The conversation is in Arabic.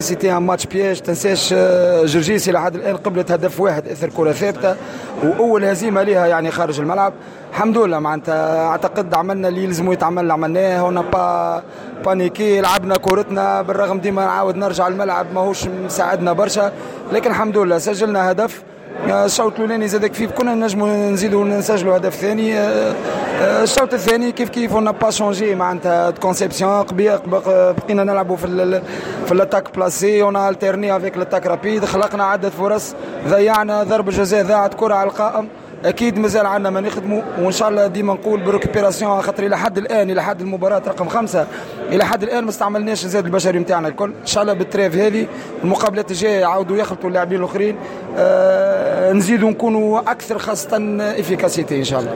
سيتي ان ماتش بياج. تنساش جرجيس الى حد الان قبلت هدف واحد اثر كره ثابته، واول هزيمه لها يعني خارج الملعب. الحمد لله معناتها اعتقد عملنا اللي يلزموا يتعمل عملناه، هنا بانيكي لعبنا كورتنا، بالرغم ديما نعاود نرجع الملعب ماهوش مساعدنا برشا، لكن الحمد لله سجلنا هدف. الشوط الاولاني زادك كيف كنا نجموا نزيدوا نسجلوا هدف ثاني. الشوط الثاني كيف اون با شونجي معناتها كونسيبسيون، بقينا نلعبوا في الاتاك بلاسي، اون التيرني افيك الاتاك رابيد، خلقنا عده فرص، ضيعنا ضربه جزاء، ضاعت كره على القائم. اكيد مازال عندنا ما نخدموا، وان شاء الله ديما نقول بريكوبيراسيون، خاطر الى حد الان الى حد المباراه رقم 5 الى حد الان ما استعملناش الزاد البشري نتاعنا الكل. ان شاء الله بالتريف هذه المقابلات الجايه يعاودوا يخلطوا اللاعبين الاخرين، نزيدوا نكونوا اكثر خاصه افيكاسيتي ان شاء الله.